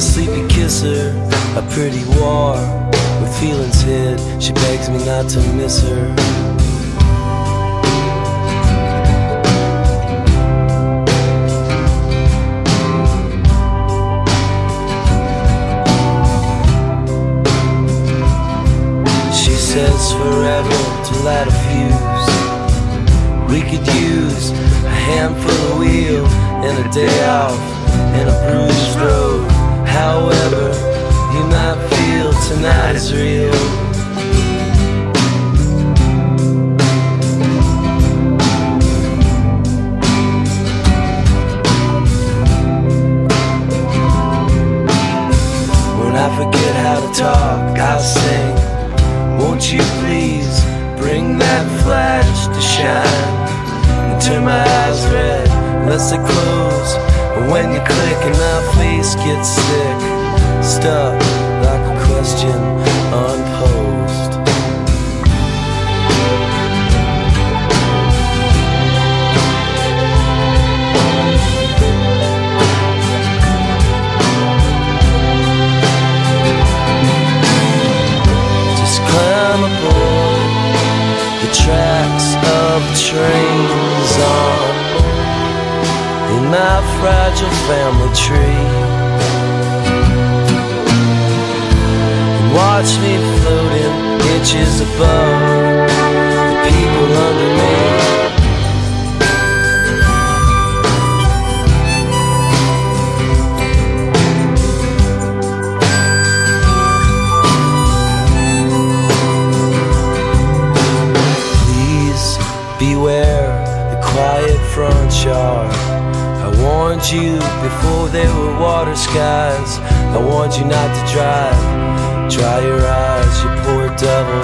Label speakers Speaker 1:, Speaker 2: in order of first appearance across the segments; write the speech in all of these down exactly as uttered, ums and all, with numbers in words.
Speaker 1: sleepy kisser, a pretty war with feelings hid. She begs me not to miss her. She says forever to light a fuse. We could use a handful of wheel and a day off and a bruised road. However you might feel, tonight is real. When I forget how to talk, I'll sing. Won't you please bring that flash to shine and turn my eyes red, unless they close. And when you click and my face gets sick, stuck like a question unposed. Just climb aboard the tracks of trains on in my fragile family tree, and watch me floating inches above the people under me. Please beware the quiet front yard. I warned you before there were water skies. I warned you not to drive. Dry your eyes, you poor devil.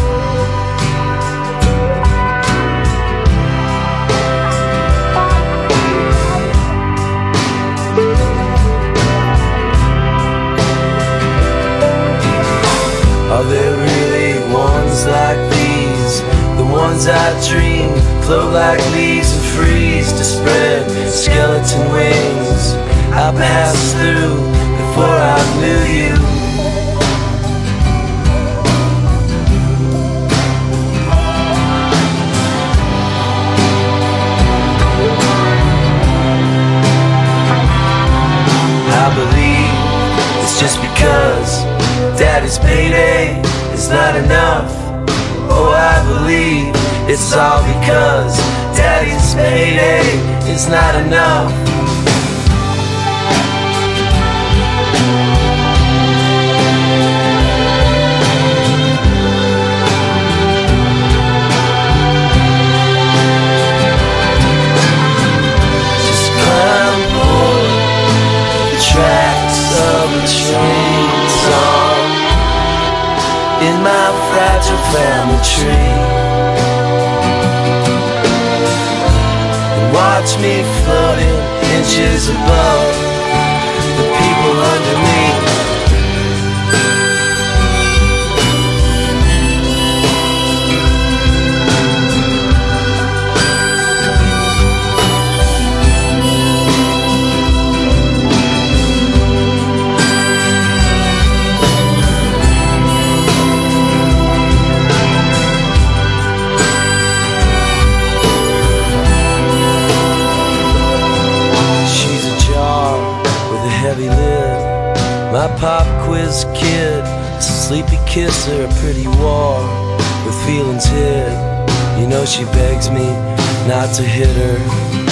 Speaker 1: Are there really ones like these? The ones I dream float like leaves and freeze to spread skeleton wings. I passed through before I knew you. I believe it's just because Daddy's payday is not enough. Oh, I believe it's all because Daddy's payday is not enough. Just climb aboard the tracks of a train song in my fragile family tree, and watch me floating inches above the people under me. Heavy lid, my pop quiz kid, it's a sleepy kisser, a pretty war with feelings hid. You know she begs me not to hit her.